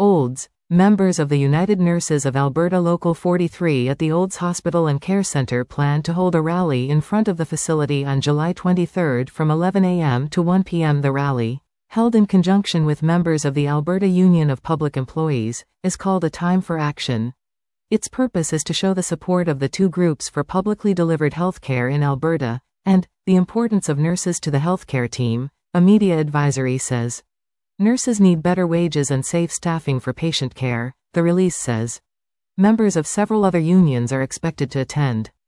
Olds, members of the United Nurses of Alberta Local 43 at the Olds Hospital and Care Centre plan to hold a rally in front of the facility on July 23 from 11 a.m. to 1 p.m. The rally, held in conjunction with members of the Alberta Union of Public Employees, is called A Time for Action. Its purpose is to show the support of the two groups for publicly delivered healthcare in Alberta, and the importance of nurses to the healthcare team, a media advisory says. Nurses need better wages and safe staffing for patient care, the release says. Members of several other unions are expected to attend.